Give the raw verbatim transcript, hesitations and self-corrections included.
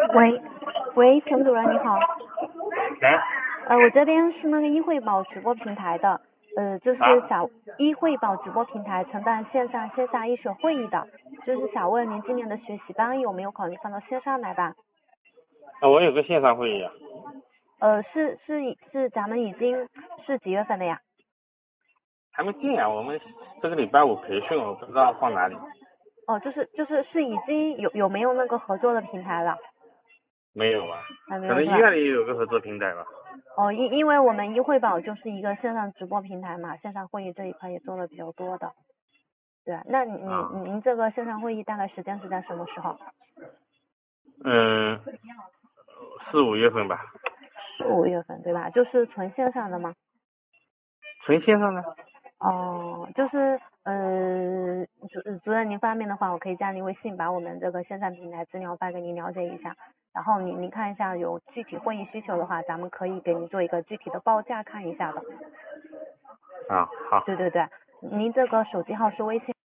喂，喂，陈主任你好。 来， 呃，我这边是那个医惠宝直播平台的，呃，就是啊想医惠宝直播平台承办线上线下医学会议的，就是想问您今年的学习班有没有考虑放到线上来吧？ 啊我有个线上会议啊， 呃，是是是咱们已经是几月份的呀？ 还没定啊。我们这个礼拜五培训，我不知道放哪里。 哦，就是就是是已经有有没有那个合作的平台了？ 没有啊，可还没有是吧？ 能医院里有个合作平台吧。 哦，因因为我们医惠宝就是一个线上直播平台嘛，线上会议这一块也做的比较多的。对啊，那你啊， 您您这个线上会议大概时间是在什么时候？ 嗯，四五月份吧。 四五月份对吧？就是纯线上的吗？ 纯线上的。 哦，就是呃主主任您方便的话，我可以加您微信，把我们这个线上平台资料发给您了解一下。然后您您看一下有具体会议需求的话，咱们可以给您做一个具体的报价看一下的。 啊，好。 对对对，您这个手机号是微信。